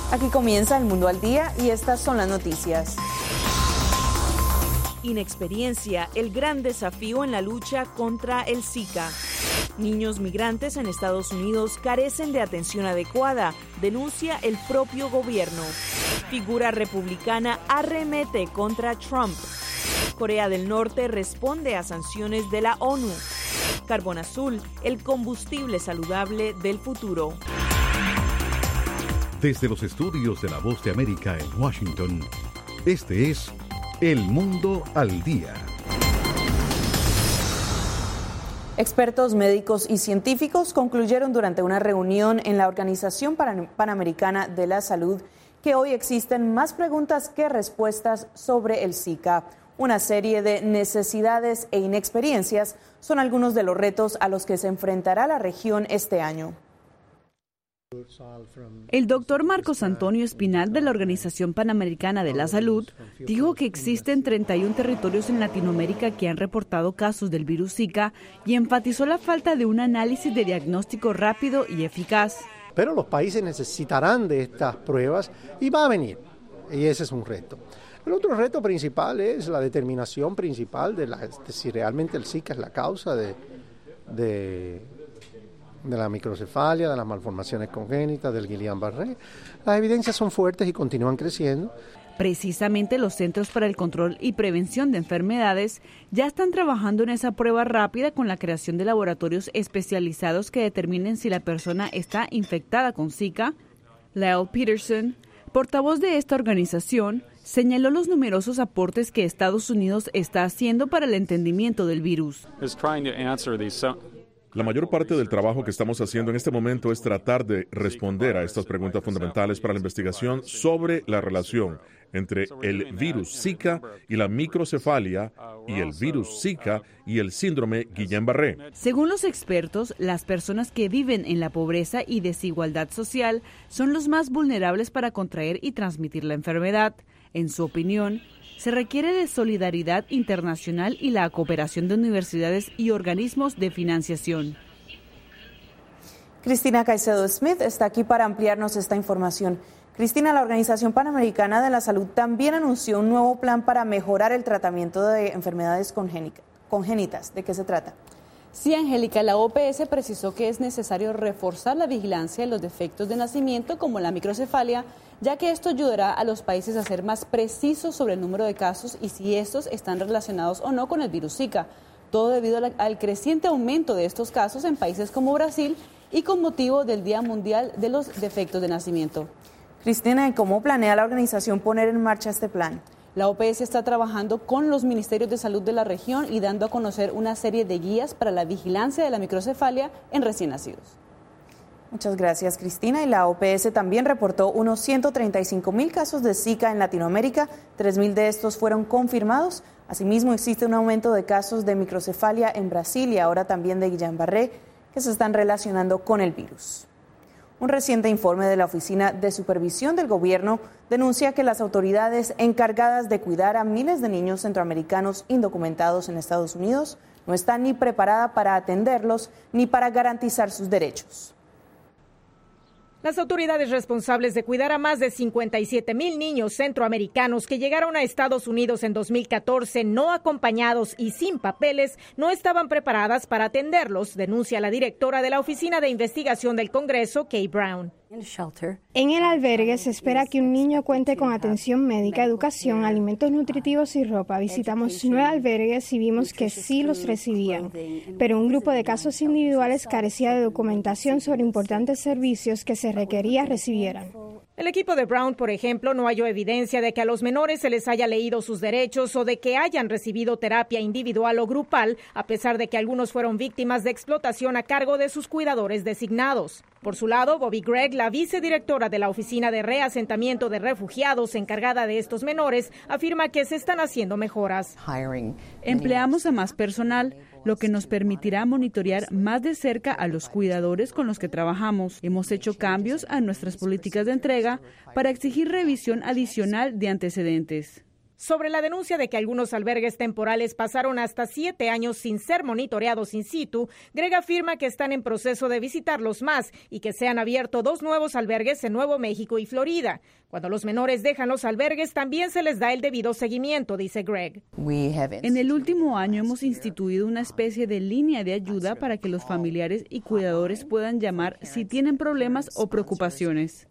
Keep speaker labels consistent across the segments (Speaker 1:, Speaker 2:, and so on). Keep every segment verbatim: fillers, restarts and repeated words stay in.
Speaker 1: Aquí comienza El Mundo al Día y estas son las noticias.
Speaker 2: Inexperiencia, el gran desafío en la lucha contra el Zika. Niños migrantes en Estados Unidos carecen de atención adecuada, denuncia el propio gobierno. Figura republicana arremete contra Trump. Corea del Norte responde a sanciones de la ONU. Carbón azul, el combustible saludable del futuro.
Speaker 3: Desde los estudios de La Voz de América en Washington, este es El Mundo al Día.
Speaker 1: Expertos médicos y científicos concluyeron durante una reunión en la Organización Panamericana de la Salud que hoy existen más preguntas que respuestas sobre el Zika. Una serie de necesidades e inexperiencias son algunos de los retos a los que se enfrentará la región este año.
Speaker 4: El doctor Marcos Antonio Espinal de la Organización Panamericana de la Salud dijo que existen treinta y uno territorios en Latinoamérica que han reportado casos del virus Zika y enfatizó la falta de un análisis de diagnóstico rápido y eficaz.
Speaker 5: Pero los países necesitarán de estas pruebas y va a venir, y ese es un reto. El otro reto principal es la determinación principal de, la, de si realmente el Zika es la causa de... de de la microcefalia, de las malformaciones congénitas, del Guillain-Barré. Las evidencias son fuertes y continúan creciendo.
Speaker 4: Precisamente los Centros para el Control y Prevención de Enfermedades ya están trabajando en esa prueba rápida con la creación de laboratorios especializados que determinen si la persona está infectada con Zika. Lyle Peterson, portavoz de esta organización, señaló los numerosos aportes que Estados Unidos está haciendo para el entendimiento del virus.
Speaker 6: La mayor parte del trabajo que estamos haciendo en este momento es tratar de responder a estas preguntas fundamentales para la investigación sobre la relación entre el virus Zika y la microcefalia y el virus Zika y el síndrome Guillain-Barré.
Speaker 4: Según los expertos, las personas que viven en la pobreza y desigualdad social son los más vulnerables para contraer y transmitir la enfermedad. En su opinión, se requiere de solidaridad internacional y la cooperación de universidades y organismos de financiación.
Speaker 1: Cristina Caicedo Smith está aquí para ampliarnos esta información. Cristina, la Organización Panamericana de la Salud también anunció un nuevo plan para mejorar el tratamiento de enfermedades congénitas. ¿De qué se trata?
Speaker 7: Sí, Angélica, la O P S precisó que es necesario reforzar la vigilancia de los defectos de nacimiento como la microcefalia, ya que esto ayudará a los países a ser más precisos sobre el número de casos y si estos están relacionados o no con el virus Zika. Todo debido al creciente aumento de estos casos en países como Brasil y con motivo del Día Mundial de los Defectos de Nacimiento.
Speaker 1: Cristina, ¿cómo planea la organización poner en marcha este plan?
Speaker 7: La O P S está trabajando con los ministerios de salud de la región y dando a conocer una serie de guías para la vigilancia de la microcefalia en recién nacidos.
Speaker 1: Muchas gracias, Cristina. Y la O P S también reportó unos ciento treinta y cinco mil casos de Zika en Latinoamérica. tres mil de estos fueron confirmados. Asimismo, existe un aumento de casos de microcefalia en Brasil y ahora también de Guillain-Barré que se están relacionando con el virus. Un reciente informe de la Oficina de Supervisión del Gobierno denuncia que las autoridades encargadas de cuidar a miles de niños centroamericanos indocumentados en Estados Unidos no están ni preparadas para atenderlos ni para garantizar sus derechos.
Speaker 8: Las autoridades responsables de cuidar a más de cincuenta y siete mil niños centroamericanos que llegaron a Estados Unidos en dos mil catorce no acompañados y sin papeles no estaban preparadas para atenderlos, denuncia la directora de la Oficina de Investigación del Congreso, Kay Brown.
Speaker 9: En el albergue se espera que un niño cuente con atención médica, educación, alimentos nutritivos y ropa. Visitamos nueve albergues y vimos que sí los recibían, pero un grupo de casos individuales carecía de documentación sobre importantes servicios que se requería recibieran.
Speaker 8: El equipo de Brown, por ejemplo, no halló evidencia de que a los menores se les haya leído sus derechos o de que hayan recibido terapia individual o grupal, a pesar de que algunos fueron víctimas de explotación a cargo de sus cuidadores designados. Por su lado, Bobby Gregg, la vicedirectora de la Oficina de Reasentamiento de Refugiados encargada de estos menores, afirma que se están haciendo mejoras.
Speaker 4: Empleamos a más personal, lo que nos permitirá monitorear más de cerca a los cuidadores con los que trabajamos. Hemos hecho cambios a nuestras políticas de entrega para exigir revisión adicional de antecedentes.
Speaker 8: Sobre la denuncia de que algunos albergues temporales pasaron hasta siete años sin ser monitoreados in situ, Gregg afirma que están en proceso de visitarlos más y que se han abierto dos nuevos albergues en Nuevo México y Florida. Cuando los menores dejan los albergues, también se les da el debido seguimiento, dice Gregg.
Speaker 4: En el último año hemos instituido una especie de línea de ayuda para que los familiares y cuidadores puedan llamar si tienen problemas o preocupaciones.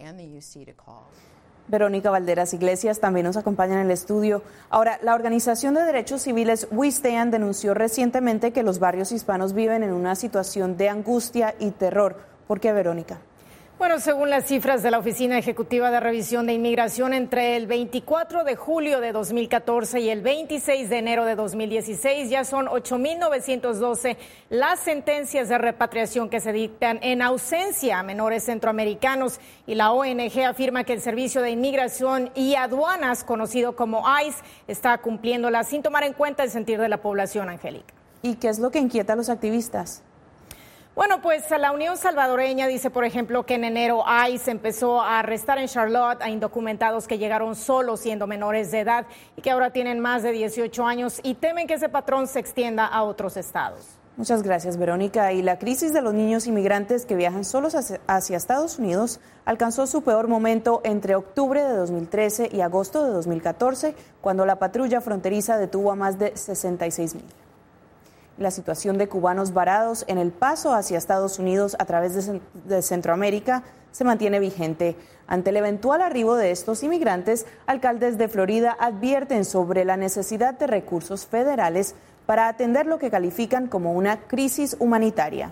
Speaker 1: Verónica Valderas Iglesias también nos acompaña en el estudio. Ahora, la organización de derechos civiles We Stand denunció recientemente que los barrios hispanos viven en una situación de angustia y terror. ¿Por qué, Verónica?
Speaker 8: Bueno, según las cifras de la Oficina Ejecutiva de Revisión de Inmigración, entre el veinticuatro de julio de dos mil catorce y el veintiséis de enero de dos mil dieciséis ya son ocho mil novecientos doce las sentencias de repatriación que se dictan en ausencia a menores centroamericanos, y la O N G afirma que el Servicio de Inmigración y Aduanas, conocido como ICE, está cumpliéndolas sin tomar en cuenta el sentir de la población, Angélica.
Speaker 1: ¿Y qué es lo que inquieta a los activistas?
Speaker 8: Bueno, pues la Unión Salvadoreña dice, por ejemplo, que en enero ICE empezó a arrestar en Charlotte a indocumentados que llegaron solos siendo menores de edad y que ahora tienen más de dieciocho años y temen que ese patrón se extienda a otros estados.
Speaker 1: Muchas gracias, Verónica. Y la crisis de los niños inmigrantes que viajan solos hacia, hacia Estados Unidos alcanzó su peor momento entre octubre de dos mil trece y agosto de dos mil catorce, cuando la patrulla fronteriza detuvo a más de sesenta y seis mil. La situación de cubanos varados en el paso hacia Estados Unidos a través de, de Centroamérica se mantiene vigente. Ante el eventual arribo de estos inmigrantes, alcaldes de Florida advierten sobre la necesidad de recursos federales para atender lo que califican como una crisis humanitaria.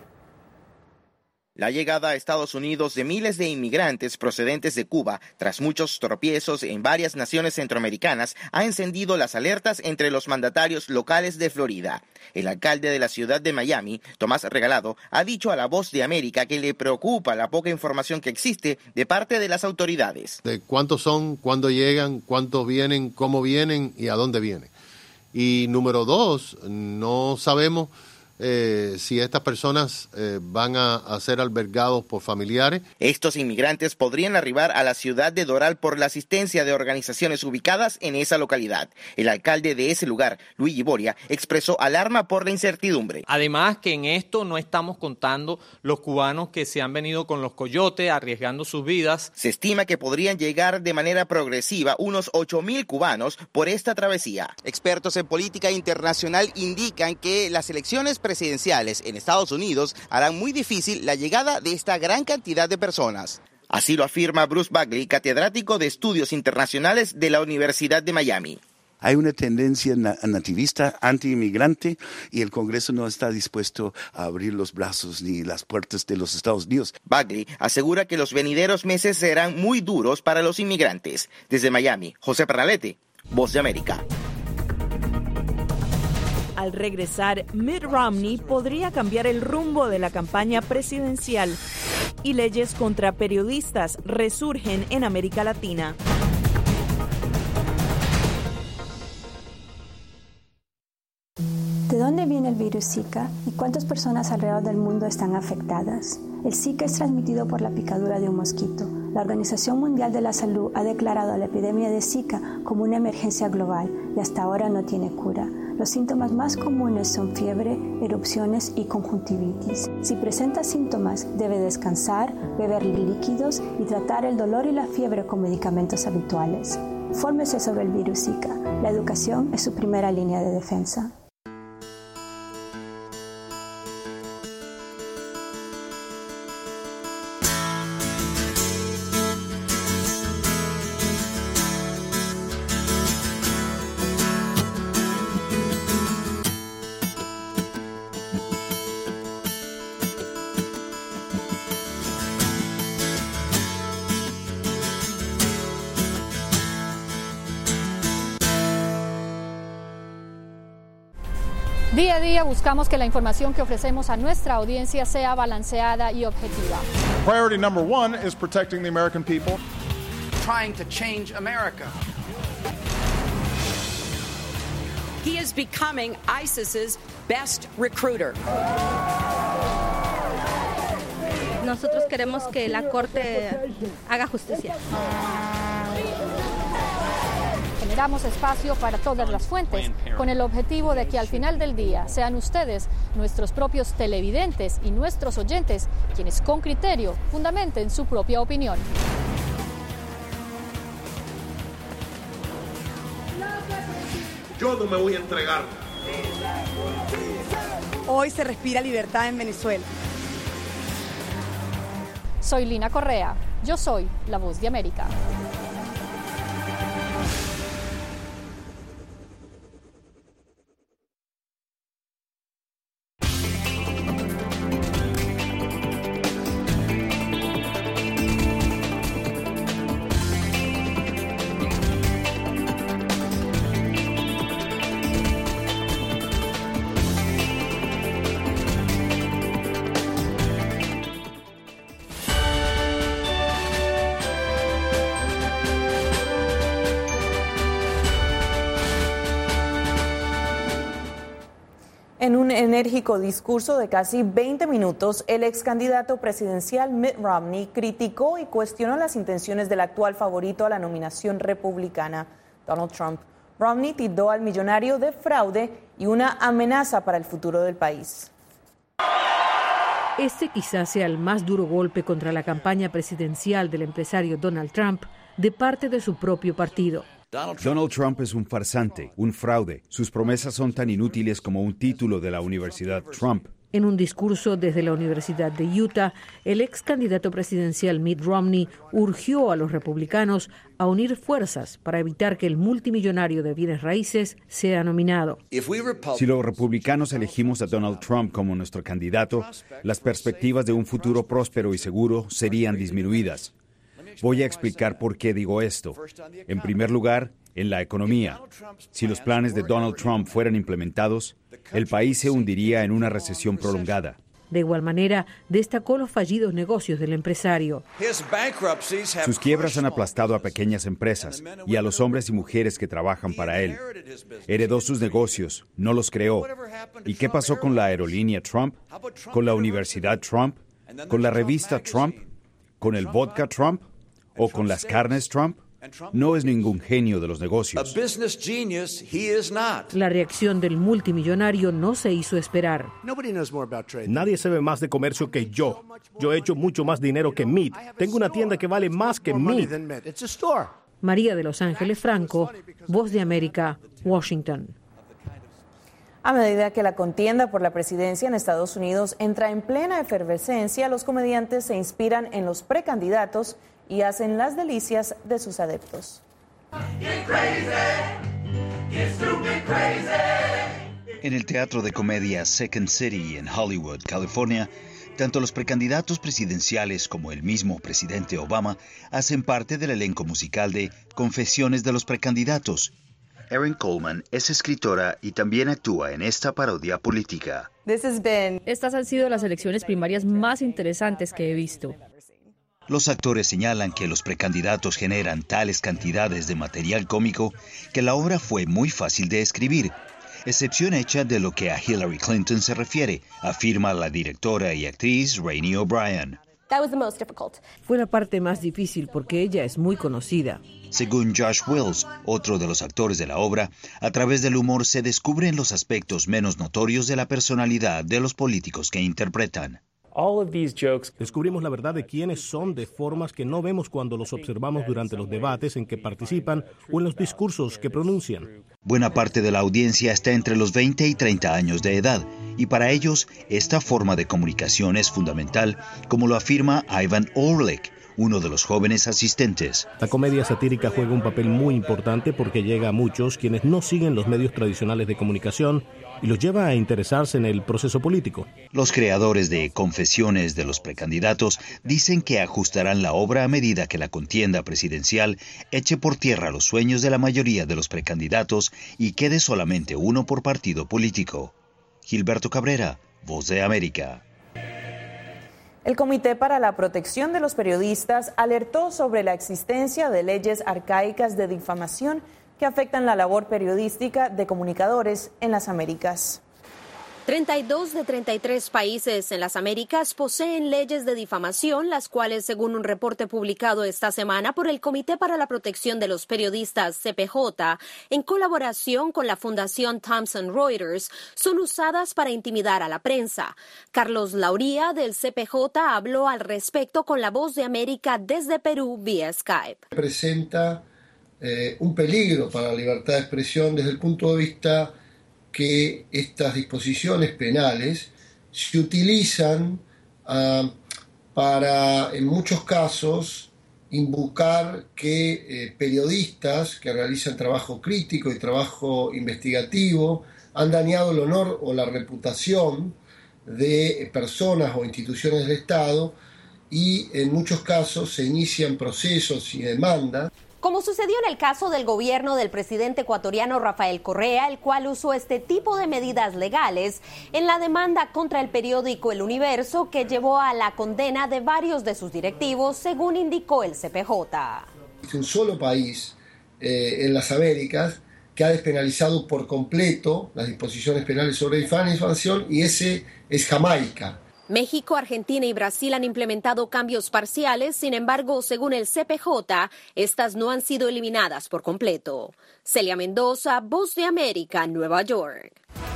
Speaker 10: La llegada a Estados Unidos de miles de inmigrantes procedentes de Cuba, tras muchos tropiezos en varias naciones centroamericanas, ha encendido las alertas entre los mandatarios locales de Florida. El alcalde de la ciudad de Miami, Tomás Regalado, ha dicho a La Voz de América que le preocupa la poca información que existe de parte de las autoridades.
Speaker 11: De cuántos son, cuándo llegan, cuántos vienen, cómo vienen y a dónde vienen. Y número dos, no sabemos Eh, si estas personas eh, van a, a ser albergados por familiares.
Speaker 10: Estos inmigrantes podrían arribar a la ciudad de Doral por la asistencia de organizaciones ubicadas en esa localidad. El alcalde de ese lugar, Luigi Boria, expresó alarma por la incertidumbre.
Speaker 12: Además que en esto no estamos contando los cubanos que se han venido con los coyotes arriesgando sus vidas.
Speaker 10: Se estima que podrían llegar de manera progresiva unos ocho mil cubanos por esta travesía. Expertos en política internacional indican que las elecciones presidenciales en Estados Unidos harán muy difícil la llegada de esta gran cantidad de personas. Así lo afirma Bruce Bagley, catedrático de Estudios Internacionales de la Universidad de Miami.
Speaker 13: Hay una tendencia nativista, anti-inmigrante, y el Congreso no está dispuesto a abrir los brazos ni las puertas de los Estados Unidos.
Speaker 10: Bagley asegura que los venideros meses serán muy duros para los inmigrantes. Desde Miami, José Parralete, Voz de América.
Speaker 2: Al regresar, Mitt Romney podría cambiar el rumbo de la campaña presidencial y leyes contra periodistas resurgen en América Latina.
Speaker 14: ¿De dónde viene el virus Zika y cuántas personas alrededor del mundo están afectadas? El Zika es transmitido por la picadura de un mosquito. La Organización Mundial de la Salud ha declarado la epidemia de Zika como una emergencia global y hasta ahora no tiene cura. Los síntomas más comunes son fiebre, erupciones y conjuntivitis. Si presenta síntomas, debe descansar, beber líquidos y tratar el dolor y la fiebre con medicamentos habituales. Fórmese sobre el virus Zika. La educación es su primera línea de defensa.
Speaker 15: Día a día buscamos que la información que ofrecemos a nuestra audiencia sea balanceada y objetiva.
Speaker 16: Priority number one is protecting the American people.
Speaker 17: Trying to change America. He is becoming ISIS's best recruiter.
Speaker 18: Nosotros queremos que la Corte haga justicia.
Speaker 15: generamos espacio para todas las fuentes, con el objetivo de que al final del día sean ustedes, nuestros propios televidentes y nuestros oyentes, quienes con criterio fundamenten su propia opinión.
Speaker 19: Yo no me voy a entregar.
Speaker 20: Hoy se respira libertad en Venezuela.
Speaker 15: Soy Lina Correa. Yo soy La Voz de América.
Speaker 1: En un enérgico discurso de casi veinte minutos, el ex candidato presidencial Mitt Romney criticó y cuestionó las intenciones del actual favorito a la nominación republicana, Donald Trump. Romney tildó al millonario de fraude y una amenaza para el futuro del país.
Speaker 21: Este quizás sea el más duro golpe contra la campaña presidencial del empresario Donald Trump de parte de su propio partido.
Speaker 22: Donald Trump es un farsante, un fraude. Sus promesas son tan inútiles como un título de la Universidad Trump.
Speaker 21: En un discurso desde la Universidad de Utah, el ex candidato presidencial Mitt Romney urgió a los republicanos a unir fuerzas para evitar que el multimillonario de bienes raíces sea nominado.
Speaker 22: Si los republicanos elegimos a Donald Trump como nuestro candidato, las perspectivas de un futuro próspero y seguro serían disminuidas. Voy a explicar por qué digo esto. En primer lugar, en la economía. Si los planes de Donald Trump fueran implementados, el país se hundiría en una recesión prolongada.
Speaker 21: De igual manera, destacó los fallidos negocios del empresario.
Speaker 22: Sus quiebras han aplastado a pequeñas empresas y a los hombres y mujeres que trabajan para él. Heredó sus negocios, no los creó. ¿Y qué pasó con la aerolínea Trump? ¿Con la Universidad Trump? ¿Con la revista Trump? ¿Con el vodka Trump? ¿O con las carnes Trump? No es ningún genio de los negocios.
Speaker 21: La reacción del multimillonario no se hizo esperar.
Speaker 23: Nadie sabe más de comercio que yo. Yo he hecho mucho más dinero que Mitt. Tengo una tienda que vale más que Mitt.
Speaker 21: María de Los Ángeles Franco, Voz de América, Washington.
Speaker 1: A medida que la contienda por la presidencia en Estados Unidos entra en plena efervescencia, los comediantes se inspiran en los precandidatos y hacen las delicias de sus adeptos.
Speaker 24: En el teatro de comedia Second City en Hollywood, California, tanto los precandidatos presidenciales como el mismo presidente Obama hacen parte del elenco musical de Confesiones de los Precandidatos. Erin Coleman es escritora y también actúa en esta parodia política.
Speaker 25: Estas han sido las elecciones primarias más interesantes que he visto.
Speaker 24: Los actores señalan que los precandidatos generan tales cantidades de material cómico que la obra fue muy fácil de escribir, excepción hecha de lo que a Hillary Clinton se refiere, afirma la directora y actriz Rainey O'Brien.
Speaker 21: Fue la parte más difícil porque ella es muy conocida.
Speaker 24: Según Josh Wills, otro de los actores de la obra, a través del humor se descubren los aspectos menos notorios de la personalidad de los políticos que interpretan.
Speaker 23: Descubrimos la verdad de quiénes son de formas que no vemos cuando los observamos durante los debates en que participan o en los discursos que pronuncian.
Speaker 24: Buena parte de la audiencia está entre los veinte y treinta años de edad, y para ellos esta forma de comunicación es fundamental, como lo afirma Ivan Orlik, uno de los jóvenes asistentes.
Speaker 23: La comedia satírica juega un papel muy importante porque llega a muchos quienes no siguen los medios tradicionales de comunicación y los lleva a interesarse en el proceso político.
Speaker 24: Los creadores de Confesiones de los Precandidatos dicen que ajustarán la obra a medida que la contienda presidencial eche por tierra los sueños de la mayoría de los precandidatos y quede solamente uno por partido político. Gilberto Cabrera, Voz de América.
Speaker 1: El Comité para la Protección de los Periodistas alertó sobre la existencia de leyes arcaicas de difamación que afectan la labor periodística de comunicadores en las Américas.
Speaker 3: treinta y dos de treinta y tres países en las Américas poseen leyes de difamación, las cuales, según un reporte publicado esta semana por el Comité para la Protección de los Periodistas, C P J, en colaboración con la Fundación Thomson Reuters, son usadas para intimidar a la prensa. Carlos Lauría, del C P J, habló al respecto con La Voz de América desde Perú vía Skype.
Speaker 5: Presenta eh, un peligro para la libertad de expresión desde el punto de vista que estas disposiciones penales se utilizan uh, para, en muchos casos, invocar que eh, periodistas que realizan trabajo crítico y trabajo investigativo han dañado el honor o la reputación de personas o instituciones del Estado y en muchos casos se inician procesos y demandas.
Speaker 3: Como sucedió en el caso del gobierno del presidente ecuatoriano Rafael Correa, el cual usó este tipo de medidas legales en la demanda contra el periódico El Universo, que llevó a la condena de varios de sus directivos, según indicó el C P J.
Speaker 5: Es un solo país eh, en las Américas que ha despenalizado por completo las disposiciones penales sobre difamación, y ese es Jamaica.
Speaker 3: México, Argentina y Brasil han implementado cambios parciales, sin embargo, según el C P J, estas no han sido eliminadas por completo. Celia Mendoza, Voz de América, Nueva York.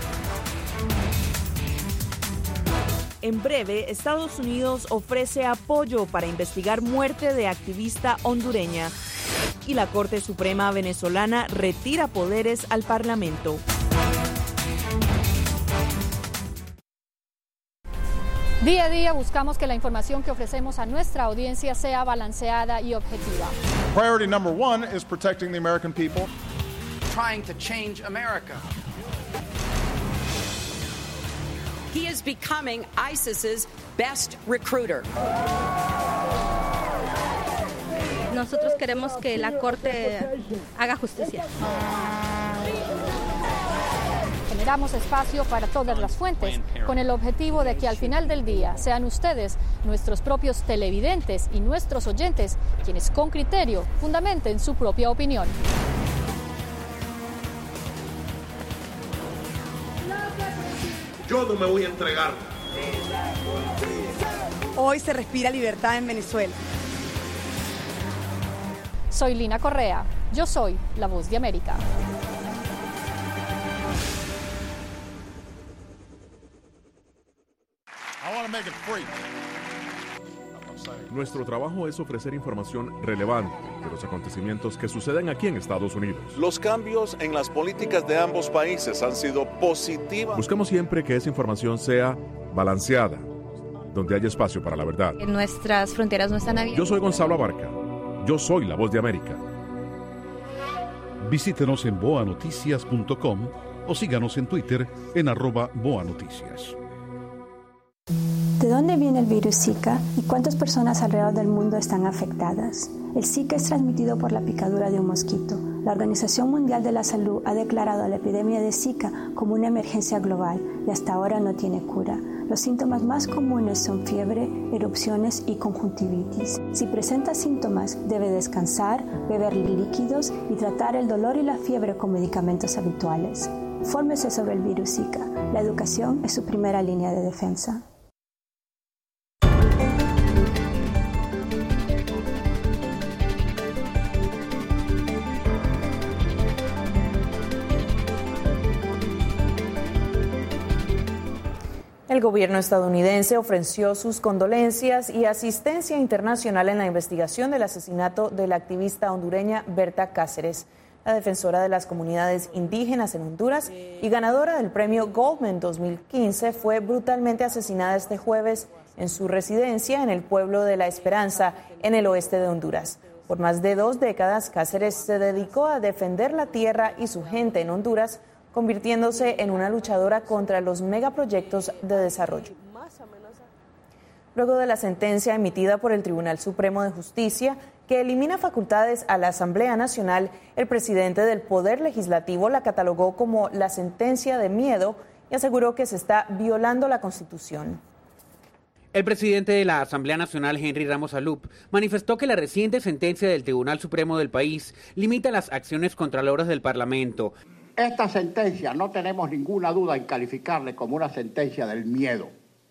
Speaker 2: En breve, Estados Unidos ofrece apoyo para investigar muerte de activista hondureña. Y la Corte Suprema venezolana retira poderes al Parlamento.
Speaker 15: Día a día buscamos que la información que ofrecemos a nuestra audiencia sea balanceada y objetiva.
Speaker 16: Priority number one is protecting the American people.
Speaker 17: Trying to change America. He is becoming ISIS's best recruiter.
Speaker 18: Nosotros queremos que la Corte haga justicia.
Speaker 15: Generamos espacio para todas las fuentes, con el objetivo de que al final del día sean ustedes, nuestros propios televidentes y nuestros oyentes, quienes con criterio fundamenten su propia opinión.
Speaker 19: Yo no me voy a entregar.
Speaker 20: Hoy se respira libertad en Venezuela.
Speaker 15: Soy Lina Correa. Yo soy La Voz de América.
Speaker 6: Nuestro trabajo es ofrecer información relevante de los acontecimientos que suceden aquí en Estados Unidos.
Speaker 7: Los cambios en las políticas de ambos países han sido positivas.
Speaker 6: Buscamos siempre que esa información sea balanceada, donde haya espacio para la verdad.
Speaker 18: Nuestras fronteras no están abiertas.
Speaker 6: Yo soy Gonzalo Abarca. Yo soy La Voz de América.
Speaker 9: Visítenos en boa noticias punto com o síganos en Twitter en arroba boa noticias.
Speaker 14: ¿De dónde viene el virus Zika y cuántas personas alrededor del mundo están afectadas? El Zika es transmitido por la picadura de un mosquito. La Organización Mundial de la Salud ha declarado la epidemia de Zika como una emergencia global y hasta ahora no tiene cura. Los síntomas más comunes son fiebre, erupciones y conjuntivitis. Si presenta síntomas, debe descansar, beber líquidos y tratar el dolor y la fiebre con medicamentos habituales. Fórmese sobre el virus Zika. La educación es su primera línea de defensa.
Speaker 1: El gobierno estadounidense ofreció sus condolencias y asistencia internacional en la investigación del asesinato de la activista hondureña Berta Cáceres, la defensora de las comunidades indígenas en Honduras y ganadora del premio Goldman dos mil quince, fue brutalmente asesinada este jueves en su residencia en el pueblo de La Esperanza, en el oeste de Honduras. Por más de dos décadas, Cáceres se dedicó a defender la tierra y su gente en Honduras, convirtiéndose en una luchadora contra los megaproyectos de desarrollo. Luego de la sentencia emitida por el Tribunal Supremo de Justicia, que elimina facultades a la Asamblea Nacional, el presidente del Poder Legislativo la catalogó como la sentencia de miedo y aseguró que se está violando la Constitución.
Speaker 26: El presidente de la Asamblea Nacional, Henry Ramos Alup, manifestó que la reciente sentencia del Tribunal Supremo del país limita las acciones contraloras del Parlamento.
Speaker 4: Esta sentencia no tenemos ninguna duda en calificarle como una sentencia del miedo.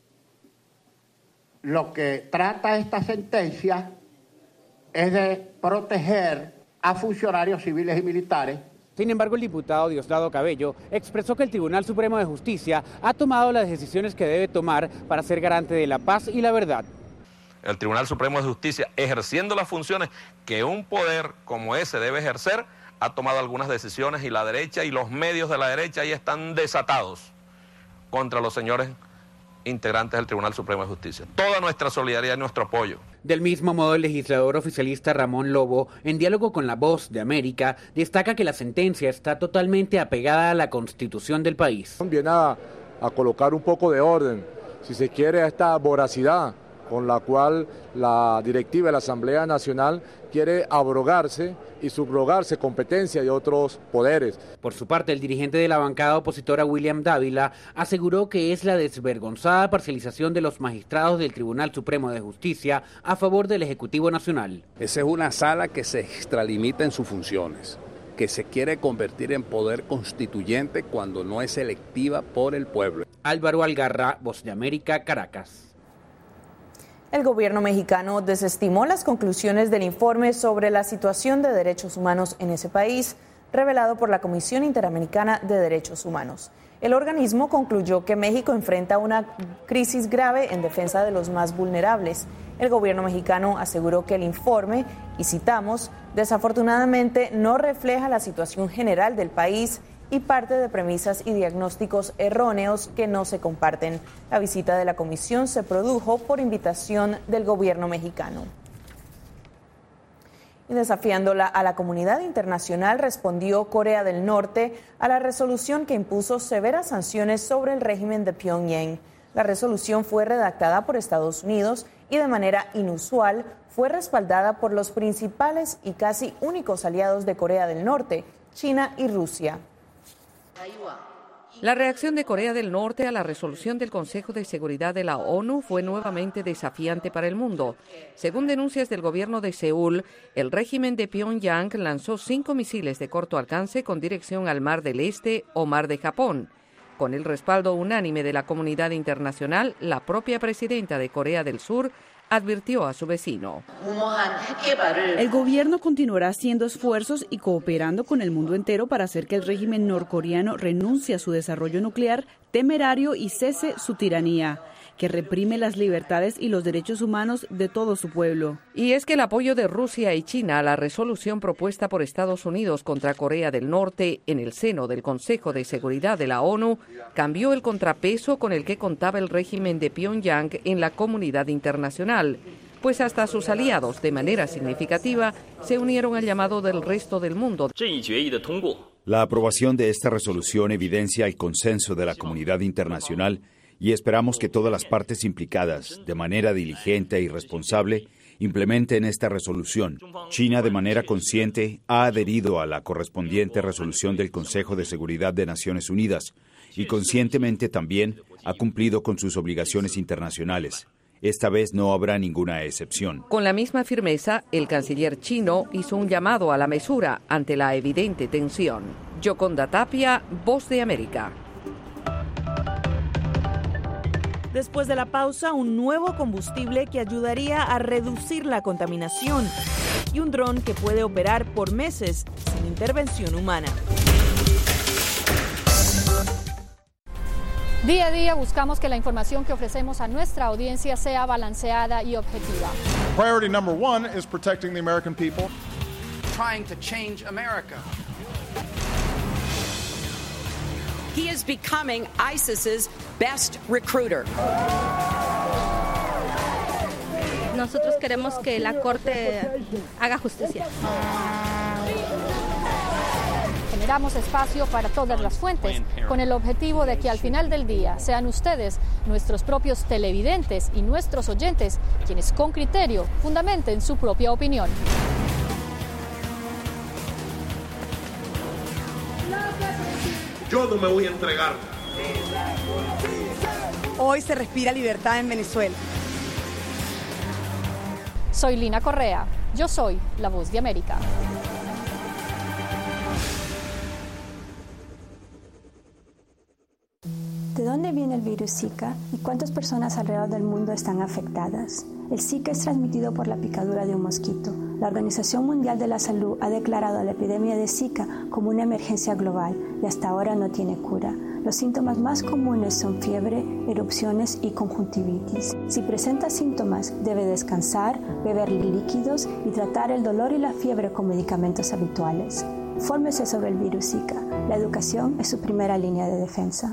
Speaker 4: Lo que trata esta sentencia es de proteger a funcionarios civiles y militares.
Speaker 26: Sin embargo, el diputado Diosdado Cabello expresó que el Tribunal Supremo de Justicia ha tomado las decisiones que debe tomar para ser garante de la paz y la verdad.
Speaker 8: El Tribunal Supremo de Justicia, ejerciendo las funciones que un poder como ese debe ejercer, ha tomado algunas decisiones y la derecha y los medios de la derecha ahí están desatados contra los señores integrantes del Tribunal Supremo de Justicia. Toda nuestra solidaridad y nuestro apoyo.
Speaker 26: Del mismo modo, el legislador oficialista Ramón Lobo, en diálogo con La Voz de América, destaca que la sentencia está totalmente apegada a la Constitución del país.
Speaker 10: Viene a, a colocar un poco de orden, si se quiere, a esta voracidad con la cual la directiva de la Asamblea Nacional quiere abrogarse y subrogarse competencia de otros poderes.
Speaker 26: Por su parte, el dirigente de la bancada opositora William Dávila aseguró que es la desvergonzada parcialización de los magistrados del Tribunal Supremo de Justicia a favor del Ejecutivo Nacional.
Speaker 11: Esa es una sala que se extralimita en sus funciones, que se quiere convertir en poder constituyente cuando no es electiva por el pueblo.
Speaker 26: Álvaro Algarra, Voz de América, Caracas.
Speaker 1: El gobierno mexicano desestimó las conclusiones del informe sobre la situación de derechos humanos en ese país, revelado por la Comisión Interamericana de Derechos Humanos. El organismo concluyó que México enfrenta una crisis grave en defensa de los más vulnerables. El gobierno mexicano aseguró que el informe, y citamos, desafortunadamente no refleja la situación general del país y parte de premisas y diagnósticos erróneos que no se comparten. La visita de la comisión se produjo por invitación del gobierno mexicano. Y desafiándola a la comunidad internacional, respondió Corea del Norte a la resolución que impuso severas sanciones sobre el régimen de Pyongyang. La resolución fue redactada por Estados Unidos y de manera inusual fue respaldada por los principales y casi únicos aliados de Corea del Norte, China y Rusia.
Speaker 12: La reacción de Corea del Norte a la resolución del Consejo de Seguridad de la ONU fue nuevamente desafiante para el mundo. Según denuncias del gobierno de Seúl, el régimen de Pyongyang lanzó cinco misiles de corto alcance con dirección al Mar del Este o Mar de Japón. Con el respaldo unánime de la comunidad internacional, la propia presidenta de Corea del Sur advirtió a su vecino.
Speaker 13: El gobierno continuará haciendo esfuerzos y cooperando con el mundo entero para hacer que el régimen norcoreano renuncie a su desarrollo nuclear temerario y cese su tiranía, que reprime las libertades y los derechos humanos de todo su pueblo.
Speaker 12: Y es que el apoyo de Rusia y China a la resolución propuesta por Estados Unidos contra Corea del Norte en el seno del Consejo de Seguridad de la ONU cambió el contrapeso con el que contaba el régimen de Pyongyang en la comunidad internacional, pues hasta sus aliados, de manera significativa, se unieron al llamado del resto del mundo.
Speaker 22: La aprobación de esta resolución evidencia el consenso de la comunidad internacional y esperamos que todas las partes implicadas, de manera diligente y responsable, implementen esta resolución. China, de manera consciente, ha adherido a la correspondiente resolución del Consejo de Seguridad de Naciones Unidas y conscientemente también ha cumplido con sus obligaciones internacionales. Esta vez no habrá ninguna excepción.
Speaker 12: Con la misma firmeza, el canciller chino hizo un llamado a la mesura ante la evidente tensión. Yoconda Tapia, Voz de América.
Speaker 2: Después de la pausa, un nuevo combustible que ayudaría a reducir la contaminación y un dron que puede operar por meses sin intervención humana.
Speaker 15: Día a día buscamos que la información que ofrecemos a nuestra audiencia sea balanceada y objetiva.
Speaker 16: Priority number one is protecting the American people.
Speaker 17: Trying to change America. He is becoming ISIS's best recruiter.
Speaker 18: Nosotros queremos que la Corte haga justicia.
Speaker 15: Generamos espacio para todas las fuentes, con el objetivo de que al final del día sean ustedes, nuestros propios televidentes y nuestros oyentes, quienes con criterio fundamenten su propia opinión.
Speaker 19: Yo no me voy a entregar.
Speaker 20: Hoy se respira libertad en Venezuela.
Speaker 15: Soy Lina Correa. Yo soy la Voz de América.
Speaker 14: dónde viene el virus Zika y cuántas personas alrededor del mundo están afectadas? El Zika es transmitido por la picadura de un mosquito. La Organización Mundial de la Salud ha declarado la epidemia de Zika como una emergencia global y hasta ahora no tiene cura. Los síntomas más comunes son fiebre, erupciones y conjuntivitis. Si presenta síntomas, debe descansar, beber líquidos y tratar el dolor y la fiebre con medicamentos habituales. Fórmese sobre el virus Zika. La educación es su primera línea de defensa.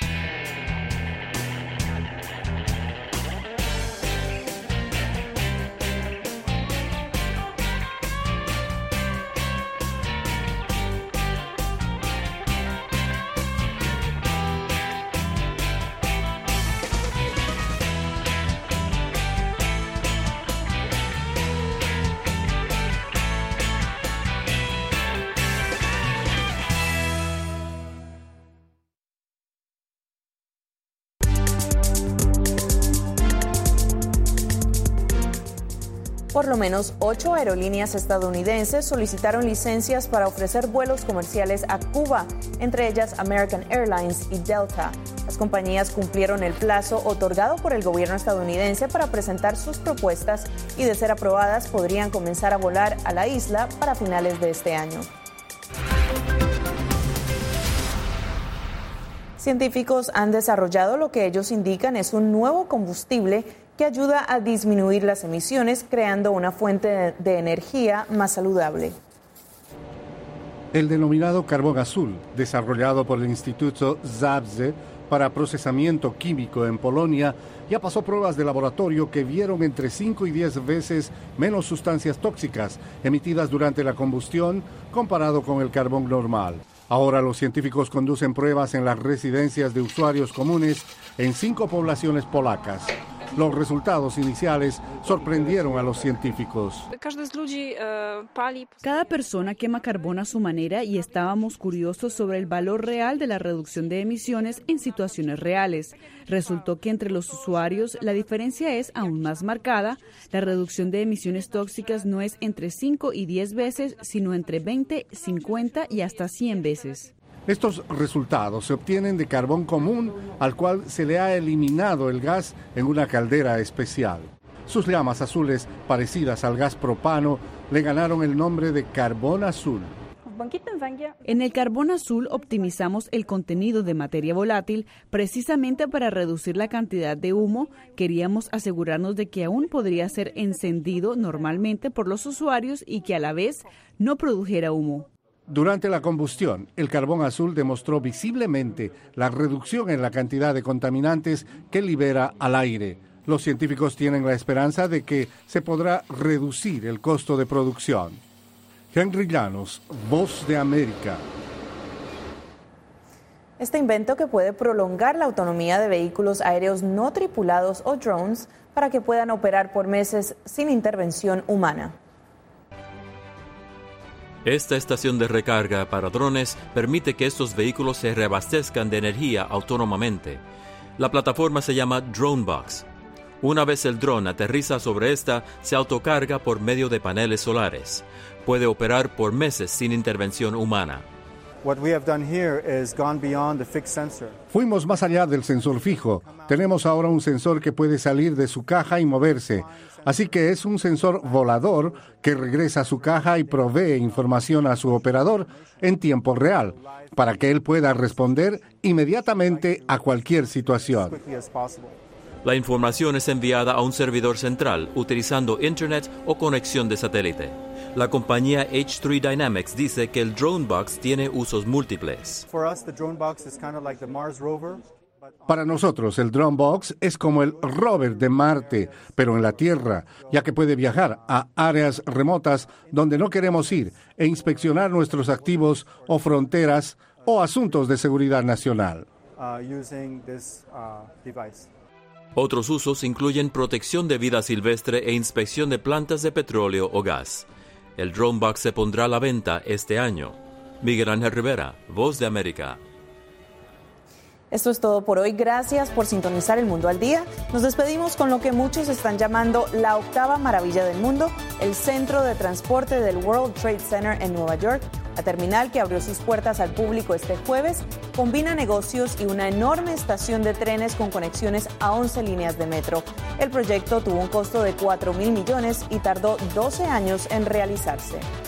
Speaker 1: Por lo menos ocho aerolíneas estadounidenses solicitaron licencias para ofrecer vuelos comerciales a Cuba, entre ellas American Airlines y Delta. Las compañías cumplieron el plazo otorgado por el gobierno estadounidense para presentar sus propuestas y, de ser aprobadas, podrían comenzar a volar a la isla para finales de este año. Científicos han desarrollado lo que ellos indican es un nuevo combustible que ayuda a disminuir las emisiones, creando una fuente de energía más saludable.
Speaker 3: El denominado carbón azul, desarrollado por el Instituto Zabrze para procesamiento químico en Polonia, ya pasó pruebas de laboratorio que vieron entre cinco y diez veces menos sustancias tóxicas emitidas durante la combustión comparado con el carbón normal. Ahora los científicos conducen pruebas en las residencias de usuarios comunes en cinco poblaciones polacas. Los resultados iniciales sorprendieron a los científicos.
Speaker 13: Cada persona quema carbón a su manera y estábamos curiosos sobre el valor real de la reducción de emisiones en situaciones reales. Resultó que entre los usuarios la diferencia es aún más marcada. La reducción de emisiones tóxicas no es entre cinco y diez veces, sino entre veinte, cincuenta y hasta cien veces.
Speaker 3: Estos resultados se obtienen de carbón común al cual se le ha eliminado el gas en una caldera especial. Sus llamas azules, parecidas al gas propano, le ganaron el nombre de carbón azul.
Speaker 13: En el carbón azul optimizamos el contenido de materia volátil precisamente para reducir la cantidad de humo. Queríamos asegurarnos de que aún podría ser encendido normalmente por los usuarios y que a la vez no produjera humo.
Speaker 3: Durante la combustión, el carbón azul demostró visiblemente la reducción en la cantidad de contaminantes que libera al aire. Los científicos tienen la esperanza de que se podrá reducir el costo de producción. Henry Llanos, Voz de América.
Speaker 1: Este invento, que puede prolongar la autonomía de vehículos aéreos no tripulados o drones para que puedan operar por meses sin intervención humana.
Speaker 5: Esta estación de recarga para drones permite que estos vehículos se reabastezcan de energía autónomamente. La plataforma se llama DroneBox. Una vez el dron aterriza sobre esta, se autocarga por medio de paneles solares. Puede operar por meses sin intervención humana.
Speaker 3: Fuimos más allá del sensor fijo. Tenemos ahora un sensor que puede salir de su caja y moverse. Así que es un sensor volador que regresa a su caja y provee información a su operador en tiempo real, para que él pueda responder inmediatamente a cualquier situación.
Speaker 5: La información es enviada a un servidor central utilizando Internet o conexión de satélite. La compañía H tres Dynamics dice que el DroneBox tiene usos múltiples.
Speaker 3: Para nosotros, el DroneBox es como el rover de Marte, pero en la Tierra, ya que puede viajar a áreas remotas donde no queremos ir e inspeccionar nuestros activos o fronteras o asuntos de seguridad nacional.
Speaker 5: Otros usos incluyen protección de vida silvestre e inspección de plantas de petróleo o gas. El DroneBox se pondrá a la venta este año. Miguel Ángel Rivera, Voz de América.
Speaker 1: Esto es todo por hoy. Gracias por sintonizar El Mundo al Día. Nos despedimos con lo que muchos están llamando la octava maravilla del mundo, el centro de transporte del World Trade Center en Nueva York. La terminal, que abrió sus puertas al público este jueves, combina negocios y una enorme estación de trenes con conexiones a once líneas de metro. El proyecto tuvo un costo de cuatro mil millones y tardó doce años en realizarse.